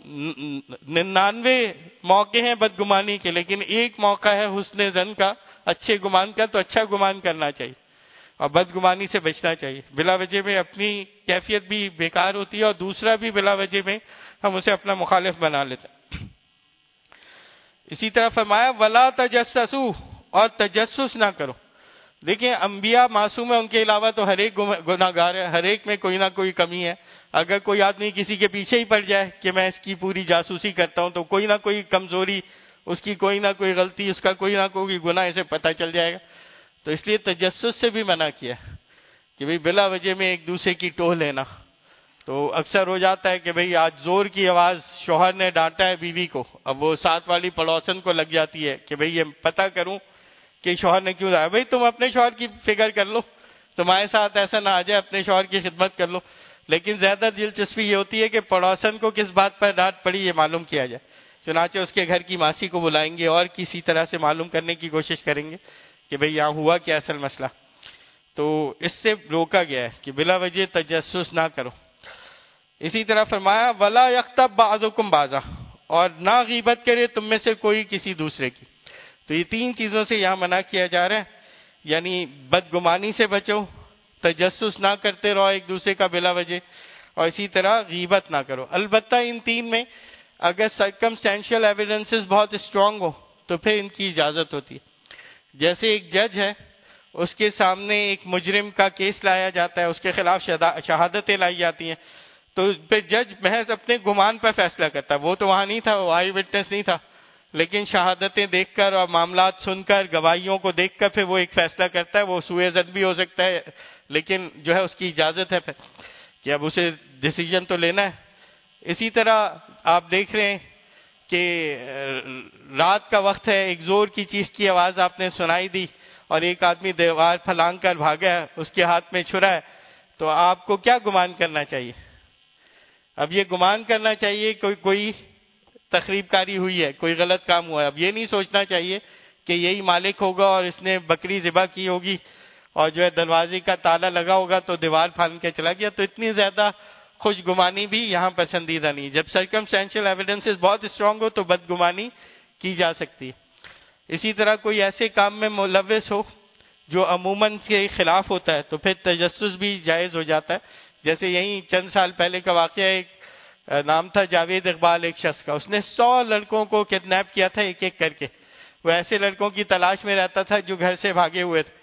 99 موقع ہیں بدگمانی کے، لیکن ایک موقع ہے حسن ظن کا، اچھے گمان کا، تو اچھا گمان کرنا چاہیے اور بدگمانی سے بچنا چاہیے۔ بلا وجہ میں اپنی کیفیت بھی بیکار ہوتی ہے، اور دوسرا بھی بلا وجہ میں ہم اسے اپنا مخالف بنا لیتے ہیں۔ اسی طرح فرمایا ولا تجسسوا، اور تجسس نہ کرو۔ دیکھیں انبیاء معصوم ہیں، ان کے علاوہ تو ہر ایک گناہ گار ہے، ہر ایک میں کوئی نہ کوئی کمی ہے۔ اگر کوئی آدمی کسی کے پیچھے ہی پڑ جائے کہ میں اس کی پوری جاسوسی کرتا ہوں، تو کوئی نہ کوئی کمزوری، اس کی کوئی نہ کوئی غلطی، اس کا کوئی نہ کوئی گناہ اسے پتہ چل جائے گا۔ تو اس لیے تجسس سے بھی منع کیا کہ بھئی بلا وجہ میں ایک دوسرے کی ٹوہ لینا۔ تو اکثر ہو جاتا ہے کہ بھئی آج زور کی آواز، شوہر نے ڈانٹا ہے بیوی کو، اب وہ ساتھ والی پڑوسن کو لگ جاتی ہے کہ بھئی یہ پتہ کروں کہ شوہر نے کیوں ڈانٹا۔ بھئی تم اپنے شوہر کی فکر کر لو، تمہارے ساتھ ایسا نہ آ جائے، اپنے شوہر کی خدمت کر لو۔ لیکن زیادہ دلچسپی یہ ہوتی ہے کہ پڑوسن کو کس بات پر ڈانٹ پڑی یہ معلوم کیا جائے، چنانچہ اس کے گھر کی ماسی کو بلائیں گے اور کسی طرح سے معلوم کرنے کی کوشش کریں گے کہ بھئی یہاں ہوا کیا اصل مسئلہ۔ تو اس سے روکا گیا ہے کہ بلا وجہ تجسس نہ کرو۔ اسی طرح فرمایا ولا یغتب بعضکم بعضا، اور نہ غیبت کرے تم میں سے کوئی کسی دوسرے کی۔ تو یہ 3 چیزوں سے یہاں منع کیا جا رہا ہے، یعنی بدگمانی سے بچو، تجسس نہ کرتے رہو ایک دوسرے کا بلا وجہ، اور اسی طرح غیبت نہ کرو۔ البتہ ان 3 میں اگر سرکمسٹینشیل ایویڈنسز بہت اسٹرانگ ہو تو پھر ان کی اجازت ہوتی ہے۔ جیسے ایک جج ہے، اس کے سامنے ایک مجرم کا کیس لایا جاتا ہے، اس کے خلاف شہادتیں لائی جاتی ہیں، تو پھر جج محض اپنے گمان پر فیصلہ کرتا ہے، وہ تو وہاں نہیں تھا، وہ آئی وٹنس نہیں تھا، لیکن شہادتیں دیکھ کر اور معاملات سن کر گواہیوں کو دیکھ کر پھر وہ ایک فیصلہ کرتا ہے. وہ سوء ظن بھی ہو سکتا ہے لیکن جو ہے اس کی اجازت ہے پھر کہ اب اسے ڈیسیجن تو لینا ہے. اسی طرح آپ دیکھ رہے ہیں کہ رات کا وقت ہے, ایک زور کی چیخ کی آواز آپ نے سنائی دی اور ایک آدمی دیوار پھلانگ کر بھاگا ہے, اس کے ہاتھ میں چھرا ہے, تو آپ کو کیا گمان کرنا چاہیے؟ اب یہ گمان کرنا چاہیے کوئی تخریب کاری ہوئی ہے, کوئی غلط کام ہوا ہے. اب یہ نہیں سوچنا چاہیے کہ یہی مالک ہوگا اور اس نے بکری ذبح کی ہوگی اور جو ہے دروازے کا تالا لگا ہوگا تو دیوار پھاند کے چلا گیا. تو اتنی زیادہ خوش گمانی بھی یہاں پسندیدہ نہیں. جب سرکمسٹینشل ایویڈنسز بہت اسٹرانگ ہو تو بدگمانی کی جا سکتی ہے. اسی طرح کوئی ایسے کام میں ملوث ہو جو عموماً کے خلاف ہوتا ہے تو پھر تجسس بھی جائز ہو جاتا ہے. جیسے یہیں چند سال پہلے کا واقعہ, ایک نام تھا جاوید اقبال ایک شخص کا, اس نے 100 لڑکوں کو کڈنیپ کیا تھا ایک ایک کر کے. وہ ایسے لڑکوں کی تلاش میں رہتا تھا جو گھر سے بھاگے ہوئے تھے,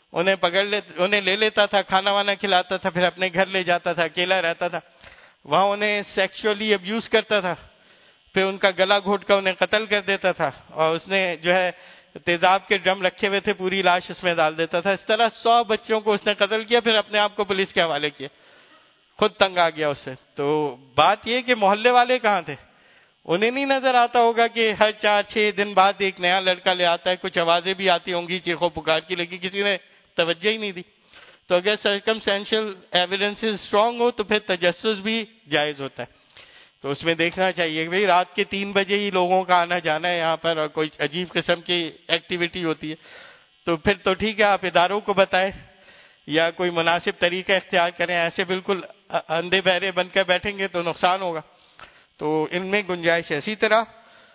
انہیں لے لیتا تھا, کھانا وانا کھلاتا تھا, پھر اپنے گھر لے جاتا تھا, اکیلا رہتا تھا, وہاں انہیں سیکشولی ابیوز کرتا تھا, پھر ان کا گلا گھونٹ کر انہیں قتل کر دیتا تھا, اور اس نے جو ہے تیزاب کے ڈرم رکھے ہوئے تھے, پوری لاش اس میں ڈال دیتا تھا. اس طرح 100 بچوں کو اس نے قتل کیا, پھر اپنے آپ کو پولیس کے حوالے کیا, خود تنگ آ گیا اس سے. تو بات یہ کہ محلے والے کہاں تھے؟ انہیں نہیں نظر آتا ہوگا کہ ہر 4-6 دن بعد ایک نیا لڑکا لے آتا ہے, کچھ آوازیں بھی آتی ہوں گی چیخو پکار کی, لیکن کسی نے توجہ ہی نہیں دی. تو اگر سرکمسٹینشل ایویڈنسز اسٹرانگ ہو تو پھر تجسس بھی جائز ہوتا ہے. تو اس میں دیکھنا چاہیے کہ بھئی رات کے 3 بجے ہی لوگوں کا آنا جانا ہے یہاں پر اور کوئی عجیب قسم کی ایکٹیویٹی ہوتی ہے, تو پھر تو ٹھیک ہے آپ اداروں کو بتائیں یا کوئی مناسب طریقہ اختیار کریں. ایسے بالکل اندھے بہرے بن کر بیٹھیں گے تو نقصان ہوگا. تو ان میں گنجائش ہے. اسی طرح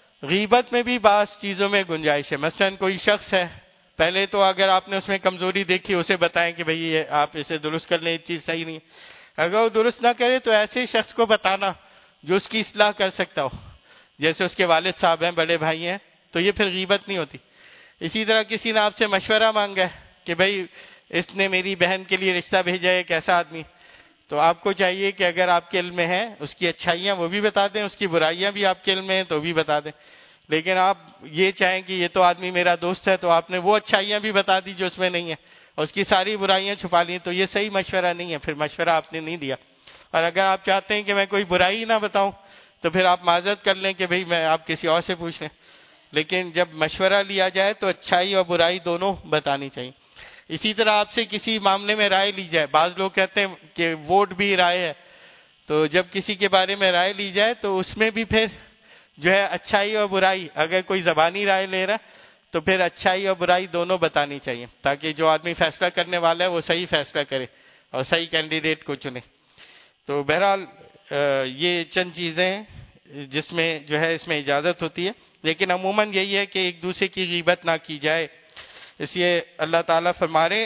غیبت میں بھی بعض چیزوں میں گنجائش ہے. مثلا کوئی شخص ہے, پہلے تو اگر آپ نے اس میں کمزوری دیکھی اسے بتائیں کہ بھئی یہ آپ اسے درست کر لیں, یہ چیز صحیح نہیں ہے. اگر وہ درست نہ کرے تو ایسے شخص کو بتانا جو اس کی اصلاح کر سکتا ہو, جیسے اس کے والد صاحب ہیں, بڑے بھائی ہیں, تو یہ پھر غیبت نہیں ہوتی. اسی طرح کسی نے آپ سے مشورہ مانگا ہے کہ بھئی اس نے میری بہن کے لیے رشتہ بھیجا ہے, کیسا آدمی, تو آپ کو چاہیے کہ اگر آپ کے علم میں ہے اس کی اچھائیاں وہ بھی بتا دیں, اس کی برائیاں بھی آپ کے علم میں ہیں تو بھی بتا دیں. لیکن آپ یہ چاہیں کہ یہ تو آدمی میرا دوست ہے تو آپ نے وہ اچھائیاں بھی بتا دی جو اس میں نہیں ہے اور اس کی ساری برائیاں چھپا لی, تو یہ صحیح مشورہ نہیں ہے, پھر مشورہ آپ نے نہیں دیا. اور اگر آپ چاہتے ہیں کہ میں کوئی برائی نہ بتاؤں تو پھر آپ معذرت کر لیں کہ بھئی میں آپ کسی اور سے پوچھ لیں. لیکن جب مشورہ لیا جائے تو اچھائی اور برائی دونوں بتانی چاہیے. اسی طرح آپ سے کسی معاملے میں رائے لی جائے, بعض لوگ کہتے ہیں کہ ووٹ بھی رائے ہے, تو جب کسی کے بارے میں رائے لی جائے تو اس میں بھی پھر جو ہے اچھائی اور برائی, اگر کوئی زبانی رائے لے رہا ہے تو پھر اچھائی اور برائی دونوں بتانی چاہیے, تاکہ جو آدمی فیصلہ کرنے والا ہے وہ صحیح فیصلہ کرے اور صحیح کینڈیڈیٹ کو چنے. تو بہرحال یہ چند چیزیں ہیں جس میں جو ہے اس میں اجازت ہوتی ہے, لیکن عموماً یہی ہے کہ ایک دوسرے کی غیبت نہ کی جائے. اس لیے اللہ تعالیٰ فرما رہے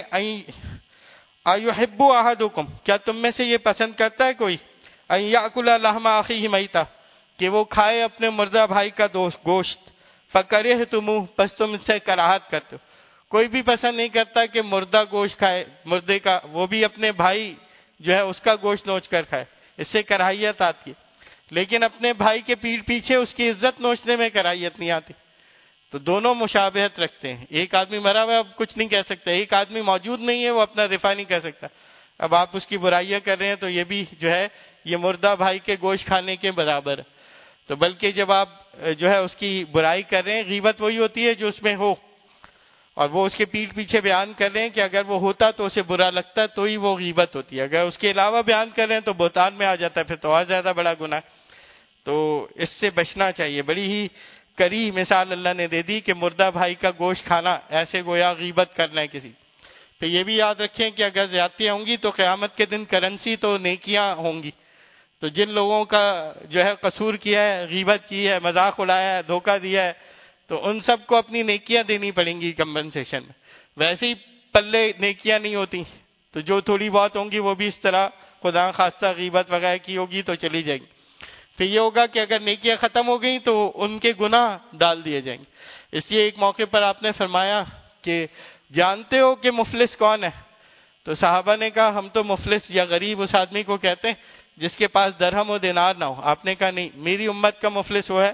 ایحب احدکم, کیا تم میں سے یہ پسند کرتا ہے کوئی, ان یاکل لحم اخیہ میتا, کہ وہ کھائے اپنے مردہ بھائی کا گوشت, فکرہتموہ, پس تم اس سے کراہت کرتے ہو. کوئی بھی پسند نہیں کرتا کہ مردہ گوشت کھائے, مردے کا, وہ بھی اپنے بھائی جو ہے اس کا گوشت نوچ کر کھائے, اس سے کراہیت آتی ہے. لیکن اپنے بھائی کے پیٹھ پیچھے اس کی عزت نوچنے میں کراہیت نہیں آتی. تو دونوں مشابہت رکھتے ہیں. ایک آدمی مرا ہوا ہے اب کچھ نہیں کہہ سکتا, ایک آدمی موجود نہیں ہے وہ اپنا دفاع نہیں کر سکتا, اب آپ اس کی برائیاں کر رہے ہیں تو یہ بھی جو ہے یہ مردہ بھائی کے گوشت کھانے کے برابر ہے. تو بلکہ جب آپ جو ہے اس کی برائی کر رہے ہیں, غیبت وہی ہوتی ہے جو اس میں ہو, اور وہ اس کے پیٹھ پیچھے بیان کر رہے ہیں کہ اگر وہ ہوتا تو اسے برا لگتا تو ہی وہ غیبت ہوتی ہے. اگر اس کے علاوہ بیان کر رہے ہیں تو بہتان میں آ جاتا ہے, پھر تو اور زیادہ بڑا گناہ. تو اس سے بچنا چاہیے. بڑی ہی کری مثال اللہ نے دے دی کہ مردہ بھائی کا گوشت کھانا ایسے گویا غیبت کرنا ہے کسی. پھر یہ بھی یاد رکھیں کہ اگر زیادتیاں ہوں گی تو قیامت کے دن کرنسی تو نیکیاں ہوں گی. تو جن لوگوں کا جو ہے قصور کیا ہے, غیبت کی ہے, مذاق اڑایا ہے, دھوکہ دیا ہے, تو ان سب کو اپنی نیکیاں دینی پڑیں گی کمپنسیشن میں. ویسے ہی پلے نیکیاں نہیں ہوتی, تو جو تھوڑی بہت ہوں گی وہ بھی اس طرح خدا خواستہ غیبت وغیرہ کی ہوگی تو چلی جائیں گی. پھر یہ ہوگا کہ اگر نیکیاں ختم ہو گئیں تو ان کے گناہ ڈال دیے جائیں گے. اس لیے ایک موقع پر آپ نے فرمایا کہ جانتے ہو کہ مفلس کون ہے؟ تو صحابہ نے کہا ہم تو مفلس یا غریب اس آدمی کو کہتے ہیں جس کے پاس درہم و دینار نہ ہو. آپ نے کہا نہیں, میری امت کا مفلس وہ ہے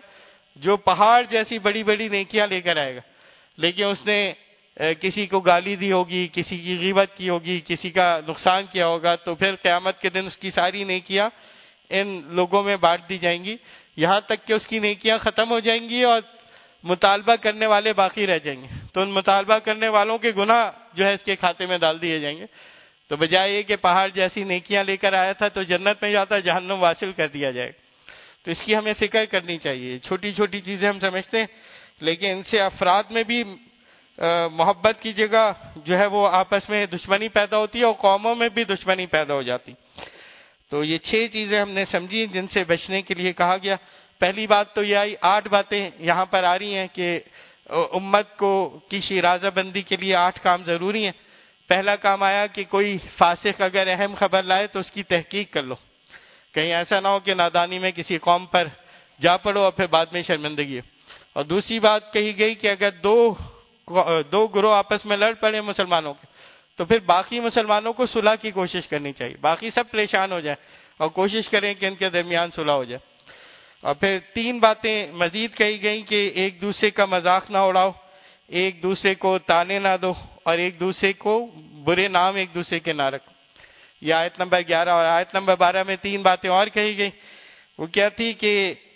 جو پہاڑ جیسی بڑی بڑی نیکیاں لے کر آئے گا، لیکن اس نے کسی کو گالی دی ہوگی، کسی کی غیبت کی ہوگی، کسی کا نقصان کیا ہوگا، تو پھر قیامت کے دن اس کی ساری نیکیاں ان لوگوں میں بانٹ دی جائیں گی، یہاں تک کہ اس کی نیکیاں ختم ہو جائیں گی اور مطالبہ کرنے والے باقی رہ جائیں گے، تو ان مطالبہ کرنے والوں کے گناہ جو ہے اس کے کھاتے میں ڈال دیے جائیں گے۔ تو بجائے یہ کہ پہاڑ جیسی نیکیاں لے کر آیا تھا تو جنت میں جاتا، جہنم واصل کر دیا جائے گا۔ تو اس کی ہمیں فکر کرنی چاہیے۔ چھوٹی چھوٹی چیزیں ہم سمجھتے ہیں، لیکن ان سے افراد میں بھی محبت کی جگہ جو ہے وہ آپس میں دشمنی پیدا ہوتی ہے، اور قوموں میں بھی دشمنی پیدا ہو جاتی۔ تو یہ 6 چیزیں ہم نے سمجھی جن سے بچنے کے لیے کہا گیا۔ پہلی بات تو یہ آئی، 8 باتیں یہاں پر آ رہی ہیں کہ امت کو کی شیرازہ بندی کے لیے 8 کام ضروری ہیں۔ پہلا کام آیا کہ کوئی فاسق اگر اہم خبر لائے تو اس کی تحقیق کر لو، کہیں ایسا نہ ہو کہ نادانی میں کسی قوم پر جا پڑو اور پھر بعد میں شرمندگی ہو۔ اور دوسری بات کہی گئی کہ اگر دو گروہ آپس میں لڑ پڑے مسلمانوں کے، تو پھر باقی مسلمانوں کو صلح کی کوشش کرنی چاہیے، باقی سب پریشان ہو جائیں اور کوشش کریں کہ ان کے درمیان صلح ہو جائے۔ اور پھر 3 باتیں مزید کہی گئیں کہ ایک دوسرے کا مذاق نہ اڑاؤ، ایک دوسرے کو تانے نہ دو، اور ایک دوسرے کو برے نام ایک دوسرے کے نہ رکھو۔ یہ آیت نمبر 11 اور آیت نمبر 12 میں 3 باتیں اور کہی گئی۔ وہ کیا تھی کہ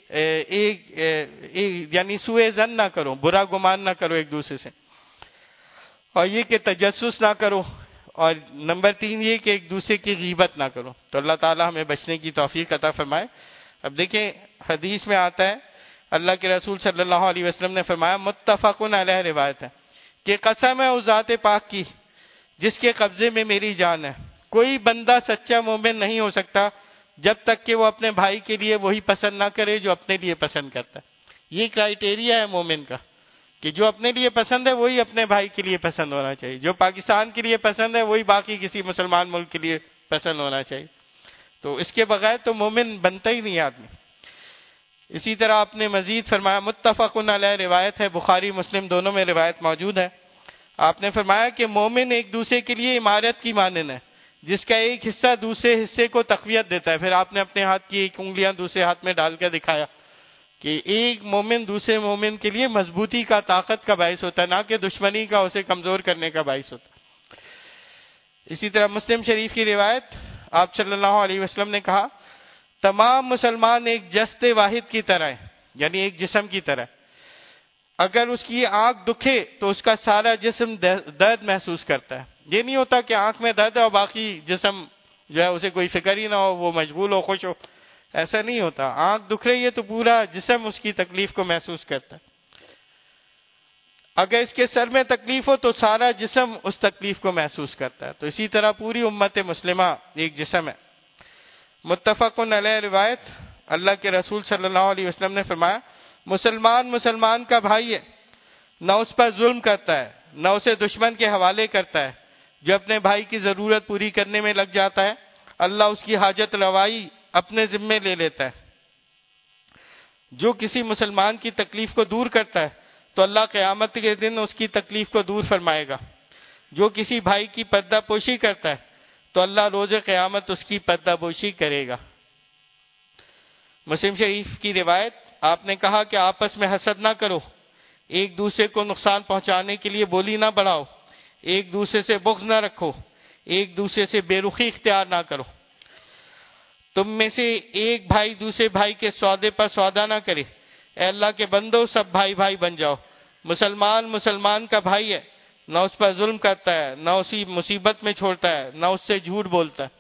یعنی سوء ظن نہ کرو، برا گمان نہ کرو ایک دوسرے سے، اور یہ کہ تجسس نہ کرو، اور نمبر 3 یہ کہ ایک دوسرے کی غیبت نہ کرو۔ تو اللہ تعالی ہمیں بچنے کی توفیق عطا فرمائے۔ اب دیکھیں حدیث میں آتا ہے، اللہ کے رسول صلی اللہ علیہ وسلم نے فرمایا، متفقن علیہ روایت ہے کہ قسم ہے اس ذات پاک کی جس کے قبضے میں میری جان ہے، کوئی بندہ سچا مومن نہیں ہو سکتا جب تک کہ وہ اپنے بھائی کے لیے وہی پسند نہ کرے جو اپنے لیے پسند کرتا ہے۔ یہ کرائیٹیریا ہے مومن کا کہ جو اپنے لیے پسند ہے وہی اپنے بھائی کے لیے پسند ہونا چاہیے، جو پاکستان کے لیے پسند ہے وہی باقی کسی مسلمان ملک کے لیے پسند ہونا چاہیے۔ تو اس کے بغیر تو مومن بنتا ہی نہیں آدمی۔ اسی طرح آپ نے مزید فرمایا، متفقن علیہ روایت ہے، بخاری مسلم دونوں میں روایت موجود ہے، آپ نے فرمایا کہ مومن ایک دوسرے کے لیے عمارت کی مانند ہے، جس کا ایک حصہ دوسرے حصے کو تقویت دیتا ہے۔ پھر آپ نے اپنے ہاتھ کی ایک انگلیاں دوسرے ہاتھ میں ڈال کر دکھایا کہ ایک مومن دوسرے مومن کے لیے مضبوطی کا، طاقت کا باعث ہوتا ہے، نہ کہ دشمنی کا، اسے کمزور کرنے کا باعث ہوتا ہے۔ اسی طرح مسلم شریف کی روایت، آپ صلی اللہ علیہ وسلم نے کہا، تمام مسلمان ایک جسد واحد کی طرح ہیں، یعنی ایک جسم کی طرح۔ اگر اس کی آنکھ دکھے تو اس کا سارا جسم درد محسوس کرتا ہے۔ یہ نہیں ہوتا کہ آنکھ میں درد ہے اور باقی جسم جو ہے اسے کوئی فکر ہی نہ ہو، وہ مشغول ہو، خوش ہو، ایسا نہیں ہوتا۔ آنکھ دکھ رہی ہے تو پورا جسم اس کی تکلیف کو محسوس کرتا ہے۔ اگر اس کے سر میں تکلیف ہو تو سارا جسم اس تکلیف کو محسوس کرتا ہے۔ تو اسی طرح پوری امت مسلمہ ایک جسم ہے۔ متفقن علیہ روایت، اللہ کے رسول صلی اللہ علیہ وسلم نے فرمایا، مسلمان مسلمان کا بھائی ہے، نہ اس پر ظلم کرتا ہے، نہ اسے دشمن کے حوالے کرتا ہے۔ جو اپنے بھائی کی ضرورت پوری کرنے میں لگ جاتا ہے، اللہ اس کی حاجت روائی اپنے ذمے لے لیتا ہے۔ جو کسی مسلمان کی تکلیف کو دور کرتا ہے تو اللہ قیامت کے دن اس کی تکلیف کو دور فرمائے گا۔ جو کسی بھائی کی پردہ پوشی کرتا ہے تو اللہ روز قیامت اس کی پردہ پوشی کرے گا۔ مسلم شریف کی روایت، آپ نے کہا کہ آپس میں حسد نہ کرو، ایک دوسرے کو نقصان پہنچانے کے لیے بولی نہ بڑھاؤ، ایک دوسرے سے بغض نہ رکھو، ایک دوسرے سے بے رخی اختیار نہ کرو۔ تم میں سے ایک بھائی دوسرے بھائی کے سودے پر سودا نہ کرے۔ اے اللہ کے بندو، سب بھائی بھائی بن جاؤ۔ مسلمان مسلمان کا بھائی ہے، نہ اس پر ظلم کرتا ہے، نہ اسی مصیبت میں چھوڑتا ہے، نہ اس سے جھوٹ بولتا ہے۔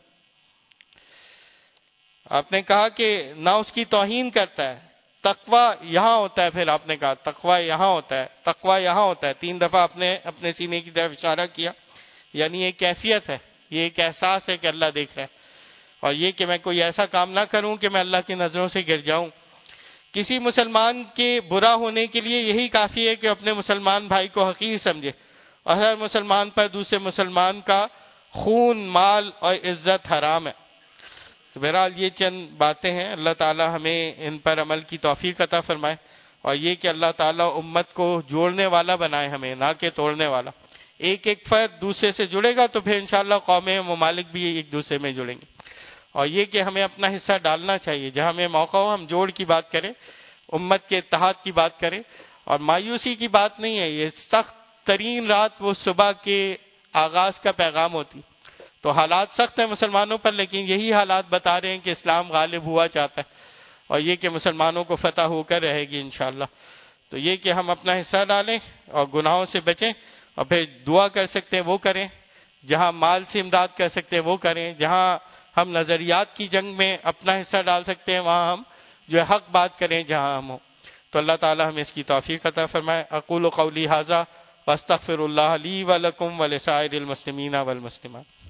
آپ نے کہا کہ نہ اس کی توہین کرتا ہے۔ تقوی یہاں ہوتا ہے، پھر آپ نے کہا تقوی یہاں ہوتا ہے، تقوی یہاں ہوتا ہے۔ 3 دفعہ آپ نے اپنے سینے کی طرف اشارہ کیا، یعنی یہ کیفیت ہے، یہ ایک احساس ہے کہ اللہ دیکھ رہا ہے، اور یہ کہ میں کوئی ایسا کام نہ کروں کہ میں اللہ کی نظروں سے گر جاؤں۔ کسی مسلمان کے برا ہونے کے لیے یہی کافی ہے کہ اپنے مسلمان بھائی کو حقیر سمجھے، اور ہر مسلمان پر دوسرے مسلمان کا خون، مال اور عزت حرام ہے۔ تو بہرحال یہ چند باتیں ہیں، اللہ تعالی ہمیں ان پر عمل کی توفیق عطا فرمائے، اور یہ کہ اللہ تعالی امت کو جوڑنے والا بنائے ہمیں، نہ کہ توڑنے والا۔ ایک ایک فرد دوسرے سے جڑے گا تو پھر انشاءاللہ قومیں، ممالک بھی ایک دوسرے میں جڑیں گے۔ اور یہ کہ ہمیں اپنا حصہ ڈالنا چاہیے، جہاں ہمیں موقع ہو ہم جوڑ کی بات کریں، امت کے اتحاد کی بات کریں، اور مایوسی کی بات نہیں ہے، یہ سخت ترین رات وہ صبح کے آغاز کا پیغام ہوتی. تو حالات سخت ہیں مسلمانوں پر، لیکن یہی حالات بتا رہے ہیں کہ اسلام غالب ہوا چاہتا ہے، اور یہ کہ مسلمانوں کو فتح ہو کر رہے گی انشاءاللہ. تو یہ کہ ہم اپنا حصہ ڈالیں اور گناہوں سے بچیں، اور پھر دعا کر سکتے ہیں وہ کریں، جہاں مال سے امداد کر سکتے ہیں وہ کریں، جہاں ہم نظریات کی جنگ میں اپنا حصہ ڈال سکتے ہیں وہاں ہم جو ہے حق بات کریں جہاں ہم ہوں. تو اللہ تعالی ہمیں اس کی توفیق عطا فرمائے. اقول قولی ھذا واستغفر اللہ لی ولکم ولسائر المسلمین والمسلمات.